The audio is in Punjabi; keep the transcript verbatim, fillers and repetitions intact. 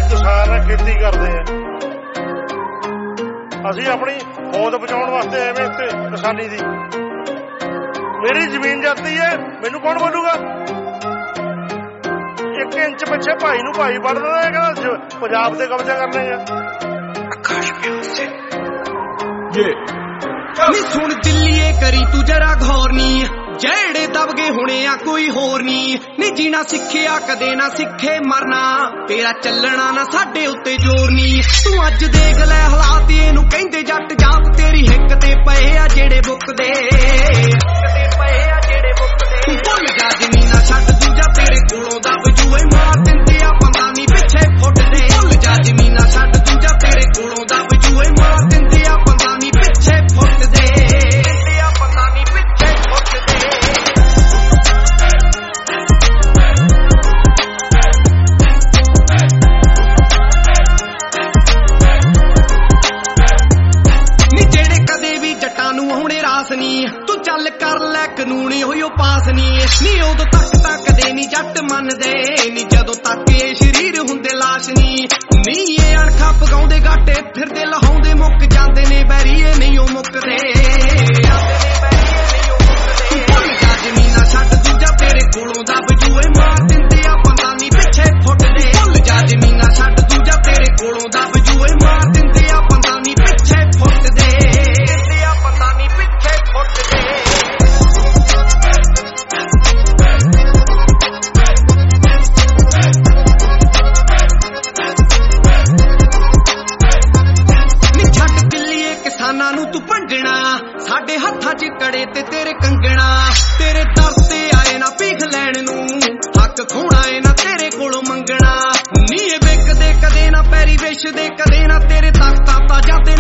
किसान है, खेती करते हैं। ਅਸੀਂ ਆਪਣੀ ਹੋਂਦ ਬਚਾਉਣ ਵਾਸਤੇ ਐਵੇਂ ਇੱਥੇ ਕਿਸਾਨੀ ਦੀ ਮੇਰੀ ਜ਼ਮੀਨ ਜਾਂਦੀ ਹੈ, ਮੈਨੂੰ ਕੌਣ ਬੋਲੂਗਾ? ਇੱਕ ਇੰਚ ਪਿੱਛੇ ਭਾਈ ਨੂੰ ਭਾਈ ਵੱਢ ਦਿੰਦਾ ਹੈ, ਕਹਿੰਦਾ ਪੰਜਾਬ ਤੇ ਕਬਜ਼ਾ ਕਰਨੇ ਆ। ਨੀ ਸੁਣ ਦਿੱਲੀਏ ਕਰੀ ਤੂੰ ਜਰਾ ਗੌਰ ਨੀ, ਜਿਹੜੇ ਦਬ ਗਏ ਹੁਣੇ ਆ ਕੋਈ ਹੋਰ ਨੀ। ਨੀ ਜੀਣਾ ਸਿੱਖਿਆ ਕਦੇ ਨਾ ਸਿੱਖੇ ਮਰਨਾ, ਤੇਰਾ ਚੱਲਣਾ ਨਾ ਸਾਡੇ ਉੱਤੇ ਜ਼ੋਰ ਨੀ। ਤੂੰ ਅੱਜ ਦੇਖ ਲੈ ਹਾਲਾਤ, ਇਹਨੂੰ ਕਹਿੰਦੇ ਜੱਟ ਜਾਤ। ਤੇਰੀ ਹਿੱਕ ਤੇ ਪਏ ਆ ਜਿਹੜੇ ਬੁੱਕਦੇ, ਭੁੱਲ ਜਾ ਜ਼ਮੀਨਾਂ ਛੱਡ ਦੂਜਾ ਤੇਰੇ ਕੋਲੋਂ ਦਬ ਜੂਏ ਮਾਰ ਦਿੰਦੇ ਆ ਬੰਦਾ ਨੀ ਪਿੱਛੇ ਫੁੱਟਦੇ। ਭੁੱਲ ਜਾ ਜ਼ਮੀਨਾਂ ਛੱਡ ਦੂਜਾ ਤੇਰੇ ਕੋਲੋਂ ਦਬ ਜੂਏ ਮਾਰ ਦਿੰਦੇ ਆ ਬੰਦਾ ਨੀ ਪਿੱਛੇ ਫੁੱਟਦੇ। ਤੂੰ ਚੱਲ ਕਰ ਲੈ ਕਾਨੂੰਨ ਹੋਇਓ ਪਾਸ ਨੀ, ਨੀ ਉਦੋਂ ਤੱਕ ਤਾਂ ਕਦੇ ਨੀ ਜੱਟ ਮੰਨਦੇ, ਨੀ ਜਦੋਂ ਤੱਕ ਇਹ ਸ਼ਰੀਰ ਹੁੰਦੇ ਲਾਸ਼ ਨੀ। ਨੀ ਇਹ ਅਣਖਾਂ ਪਗਾਉਂਦੇ ਗਾਟੇ ਫਿਰਦੇ ਲਹਾਉਂਦੇ, ਮੁੱਕ ਜਾਂਦੇ ਨੇ ਬੈਰੀਏ ਨਹੀਂ ਉਹ ਮੁੱਕਦੇ। ਭੁੱਲ ਜਾ ਜ਼ਮੀਨਾਂ ਛੱਡ ਦੂਜਾ ਤੇਰੇ ਕੋਲੋਂ ਦਬ ਜੂਏ ਮਾਰ ਦਿੰਦੇ ਆ ਬੰਦਾ ਨੀ ਪਿੱਛੇ ਫੁੱਟਦੇ। ਭੁੱਲ ਜਾ ਜ਼ਮੀਨਾਂ ਛੱਡ ਦੂਜਾ ਤੇਰੇ ਕੋਲੋਂ ਦਬ ਜੂਏ ਮਾਰ ਦਿੰਦੇ ਆ ਬੰਦਾ ਨੀ ਪਿੱਛੇ ਫੁੱਟਦੇ। ਤੂੰ ਭੰਡਣਾ ਸਾਡੇ ਹੱਥਾਂ 'ਚ ਕੜੇ ਤੇ ਤੇਰੇ ਕੰਗਣਾ, ਤੇਰੇ ਦਰ ਤੇ ਆਏ ਨਾ ਭੀਖ ਲੈਣ ਨੂੰ, ਹੱਕ ਖੋਣਾ ਏ ਨਾ ਤੇਰੇ ਕੋਲੋਂ ਮੰਗਣਾ। ਨੀ ਇਹ ਵਿਕਦੇ ਕਦੇ ਨਾ ਪੈਰੀ ਵਿਛਦੇ ਕਦੇ ਨਾ, ਤੇਰੇ ਤਖਤਾਂ ਤਾਂ ਜਾਂਦੇ